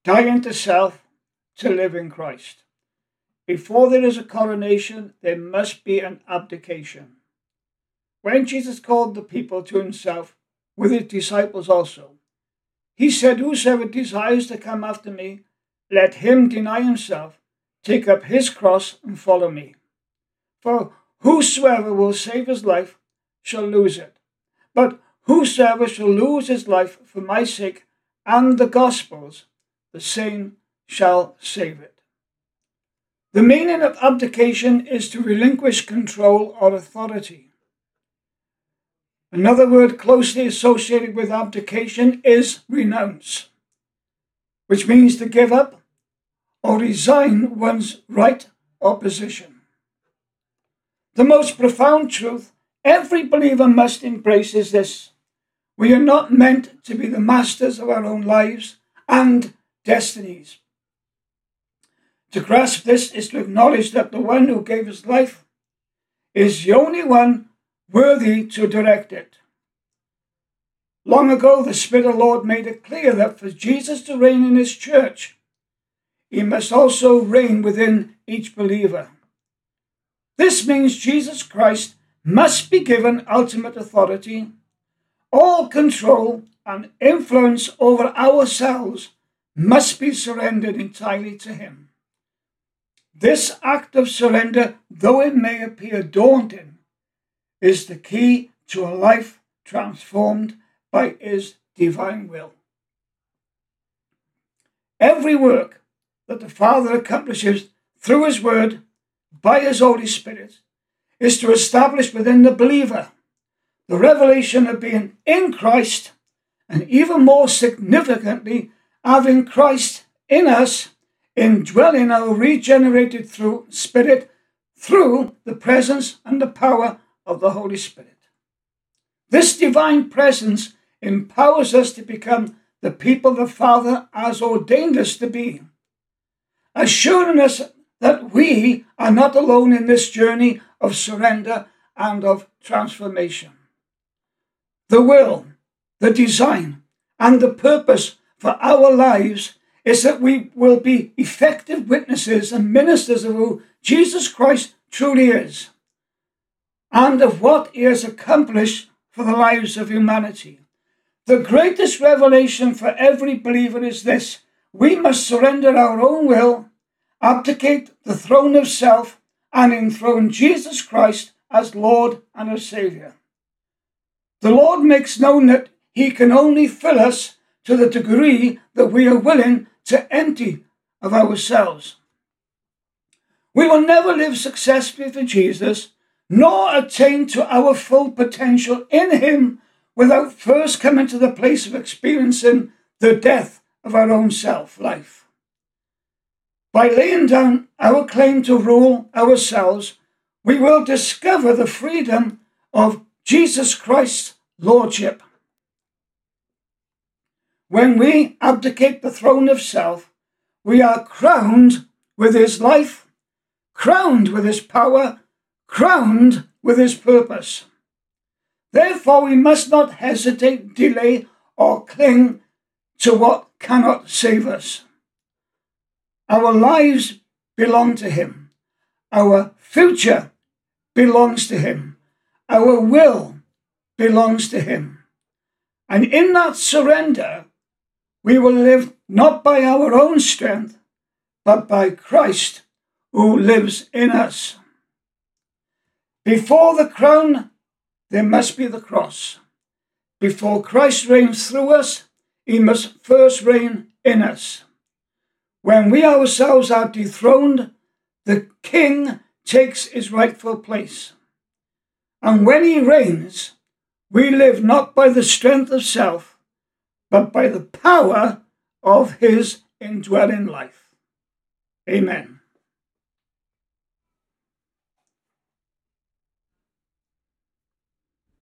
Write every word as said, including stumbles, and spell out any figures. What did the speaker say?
Dying to self to live in Christ. Before there is a coronation, there must be an abdication. When Jesus called the people to himself, with his disciples also, he said, "Whosoever desires to come after me, let him deny himself, take up his cross and follow me. For whosoever will save his life shall lose it. But whosoever shall lose his life for my sake and the gospel's, the same shall save it." The meaning of abdication is to relinquish control or authority. Another word closely associated with abdication is renounce, which means to give up or resign one's right or position. The most profound truth every believer must embrace is this: we are not meant to be the masters of our own lives and destinies. To grasp this is to acknowledge that the one who gave his life is the only one worthy to direct it. Long ago, the Spirit of the Lord made it clear that for Jesus to reign in his church, he must also reign within each believer. This means Jesus Christ must be given ultimate authority. All control and influence over ourselves must be surrendered entirely to him. This act of surrender, though it may appear daunting, is the key to a life transformed by his divine will. Every work that the Father accomplishes through his word, by his Holy Spirit, is to establish within the believer the revelation of being in Christ, and even more significantly, having Christ in us, indwelling our regenerated through spirit through the presence and the power of the Holy Spirit. This divine presence empowers us to become the people the Father has ordained us to be, assuring us that we are not alone in this journey of surrender and of transformation. The will, the design, and the purpose for our lives is that we will be effective witnesses and ministers of who Jesus Christ truly is, and of what he has accomplished for the lives of humanity. The greatest revelation for every believer is this: we must surrender our own will, abdicate the throne of self, and enthrone Jesus Christ as Lord and as Saviour. The Lord makes known that he can only fill us to the degree that we are willing to empty of ourselves. We will never live successfully for Jesus, nor attain to our full potential in him, without first coming to the place of experiencing the death of our own self-life. By laying down our claim to rule ourselves, we will discover the freedom of Jesus Christ's lordship. When we abdicate the throne of self, we are crowned with his life, crowned with his power, crowned with his purpose. Therefore, we must not hesitate, delay, or cling to what cannot save us. Our lives belong to him. Our future belongs to him. Our will belongs to him. And in that surrender, we will live not by our own strength, but by Christ who lives in us. Before the crown, there must be the cross. Before Christ reigns through us, he must first reign in us. When we ourselves are dethroned, the King takes his rightful place. And when he reigns, we live not by the strength of self, but by the power of his indwelling life. Amen.